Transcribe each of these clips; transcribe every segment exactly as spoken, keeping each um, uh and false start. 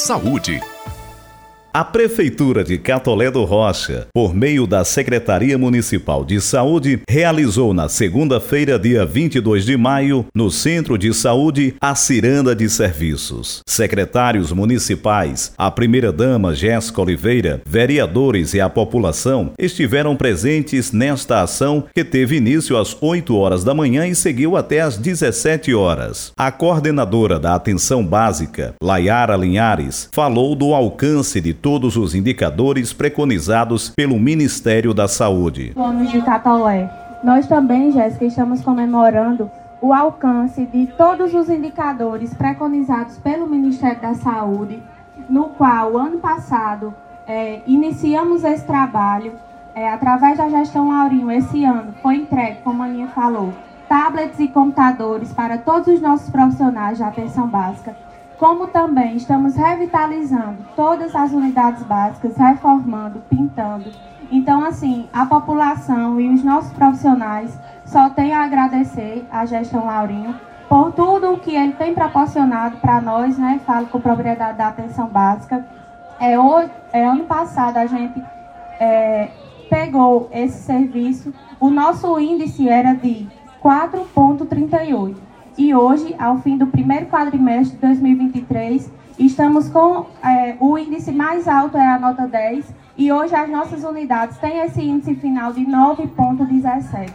saúde. A Prefeitura de Catolé do Rocha, por meio da Secretaria Municipal de Saúde, realizou na segunda-feira, dia vinte e dois de maio, no Centro de Saúde, a ciranda de serviços. Secretários municipais, a primeira-dama Jéssica Oliveira, vereadores e a população estiveram presentes nesta ação que teve início às oito horas da manhã e seguiu até às dezessete horas. A coordenadora da Atenção Básica, Layara Linhares, falou do alcance de todos os indicadores preconizados pelo Ministério da Saúde. Planos de Catolé. Nós também, Jéssica, estamos comemorando o alcance de todos os indicadores preconizados pelo Ministério da Saúde, no qual, ano passado, é, iniciamos esse trabalho, é, através da gestão Laurinho. Esse ano foi entregue, como a Aninha falou, tablets e computadores para todos os nossos profissionais de atenção básica. Como também estamos revitalizando todas as unidades básicas, reformando, pintando. Então, assim, a população e os nossos profissionais só têm a agradecer à gestão Laurinho por tudo o que ele tem proporcionado para nós, né? Falo com propriedade da atenção básica. É, hoje, é, ano passado a gente é, pegou esse serviço, o nosso índice era de quatro vírgula trinta e oito. E hoje, ao fim do primeiro quadrimestre de dois mil e vinte e três, estamos com é, o índice mais alto, é a nota dez, e hoje as nossas unidades têm esse índice final de nove vírgula dezessete.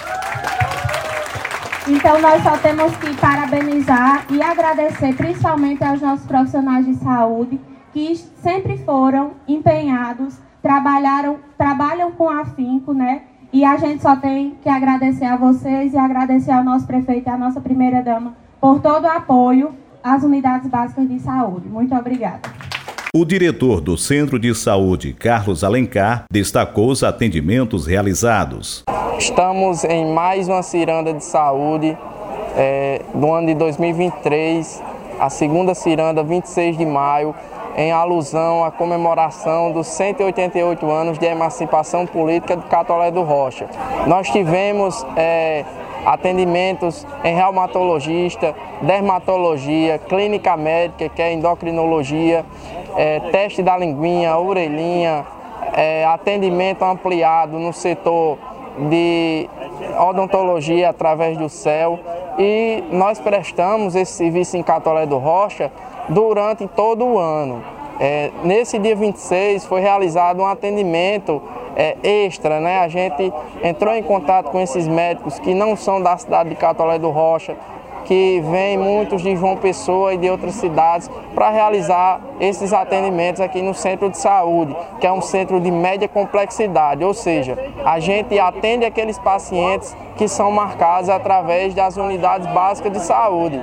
Então, nós só temos que parabenizar e agradecer principalmente aos nossos profissionais de saúde, que sempre foram empenhados, trabalharam, trabalham com afinco, né? E a gente só tem que agradecer a vocês e agradecer ao nosso prefeito e à nossa primeira-dama por todo o apoio às unidades básicas de saúde. Muito obrigada. O diretor do Centro de Saúde, Carlos Alencar, destacou os atendimentos realizados. Estamos em mais uma ciranda de saúde é, do ano de dois mil e vinte e três, a segunda ciranda, vinte e seis de maio, em alusão à comemoração dos cento e oitenta e oito anos de emancipação política de Catolé do Rocha. Nós tivemos é, atendimentos em reumatologista, dermatologia, clínica médica, que é endocrinologia, é, teste da linguinha, orelhinha, é, atendimento ampliado no setor de odontologia através do C E L, e nós prestamos esse serviço em Catolé do Rocha durante todo o ano. É, nesse dia vinte e seis foi realizado um atendimento é, extra, né? A gente entrou em contato com esses médicos que não são da cidade de Catolé do Rocha, que vêm muitos de João Pessoa e de outras cidades para realizar esses atendimentos aqui no Centro de Saúde, que é um centro de média complexidade, ou seja, a gente atende aqueles pacientes que são marcados através das unidades básicas de saúde.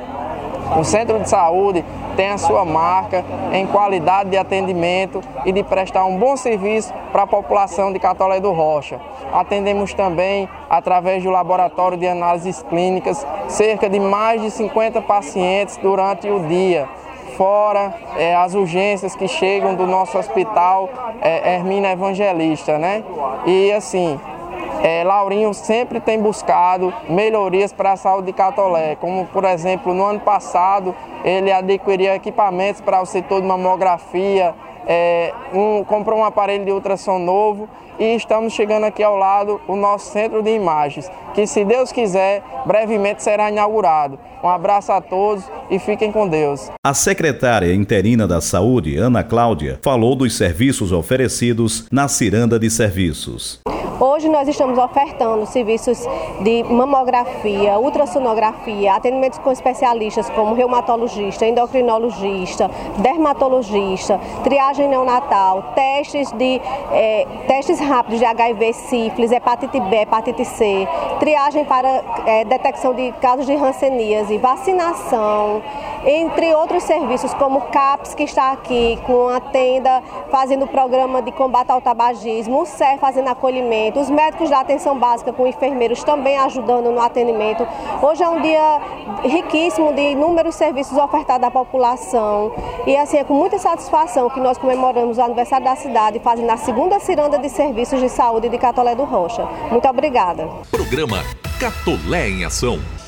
O Centro de Saúde tem a sua marca em qualidade de atendimento e de prestar um bom serviço para a população de Catolé do Rocha. Atendemos também, através do laboratório de análises clínicas, cerca de mais de cinquenta pacientes durante o dia, fora é, as urgências que chegam do nosso hospital é, Hermina Evangelista, né? E assim, É, Laurinho sempre tem buscado melhorias para a saúde de Catolé, como por exemplo no ano passado ele adquiriu equipamentos para o setor de mamografia, é, um, comprou um aparelho de ultrassom novo e estamos chegando aqui ao lado o nosso centro de imagens, que se Deus quiser, brevemente será inaugurado. Um abraço a todos e fiquem com Deus. A secretária interina da Saúde, Ana Cláudia, falou dos serviços oferecidos na ciranda de serviços. Hoje nós estamos ofertando serviços de mamografia, ultrassonografia, atendimentos com especialistas como reumatologista, endocrinologista, dermatologista, triagem neonatal, testes, de, eh, testes rápidos de H I V, sífilis, hepatite B, hepatite C, triagem para eh, detecção de casos de hanseníase, vacinação, entre outros serviços como o CAPS, que está aqui com a tenda fazendo o programa de combate ao tabagismo, o C E R fazendo acolhimento, os médicos da atenção básica com enfermeiros também ajudando no atendimento. Hoje é um dia riquíssimo de inúmeros serviços ofertados à população e assim é com muita satisfação que nós comemoramos o aniversário da cidade fazendo a segunda ciranda de serviços de saúde de Catolé do Rocha. Muito obrigada. Programa Catolé em Ação.